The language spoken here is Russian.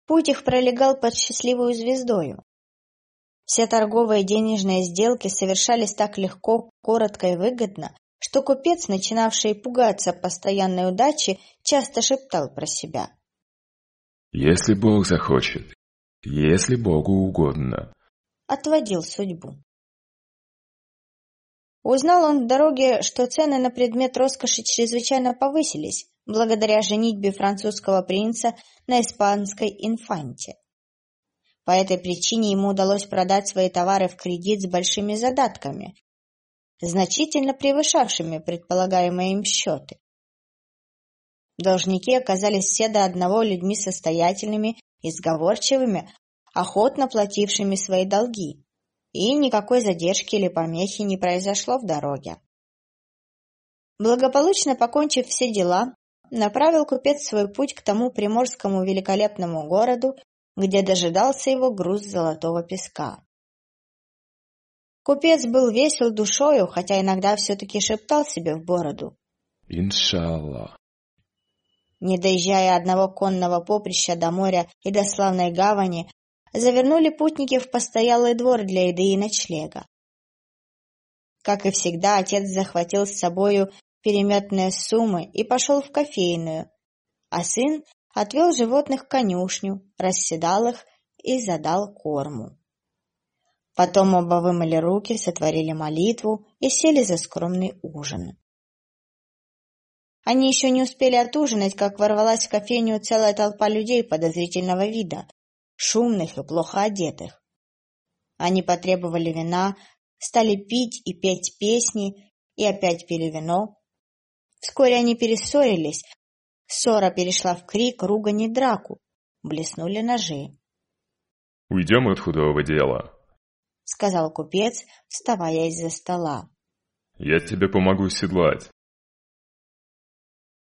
Путь их пролегал под счастливую звездою. Все торговые и денежные сделки совершались так легко, коротко и выгодно, что купец, начинавший пугаться постоянной удачи, часто шептал про себя: «Если Бог захочет, если Богу угодно». Отводил судьбу. Узнал он в дороге, что цены на предмет роскоши чрезвычайно повысились, благодаря женитьбе французского принца на испанской инфанте. По этой причине ему удалось продать свои товары в кредит с большими задатками, значительно превышавшими предполагаемые им счеты. Должники оказались все до одного людьми состоятельными и сговорчивыми, охотно платившими свои долги, и никакой задержки или помехи не произошло в дороге. Благополучно покончив все дела, направил купец свой путь к тому приморскому великолепному городу, где дожидался его груз золотого песка. Купец был весел душою, хотя иногда все-таки шептал себе в бороду: «Иншаллах». Не доезжая одного конного поприща до моря и до славной гавани, завернули путники в постоялый двор для еды и ночлега. Как и всегда, отец захватил с собою переметные суммы и пошел в кофейную, а сын отвел животных в конюшню, расседал их и задал корму. Потом оба вымыли руки, сотворили молитву и сели за скромный ужин. Они еще не успели отужинать, как ворвалась в кофейню целая толпа людей подозрительного вида, шумных и плохо одетых. Они потребовали вина, стали пить и петь песни, и опять пили вино. Вскоре они перессорились, ссора перешла в крик, ругань и драку, блеснули ножи. «Уйдем от худого дела», — сказал купец, вставая из-за стола. «Я тебе помогу седлать».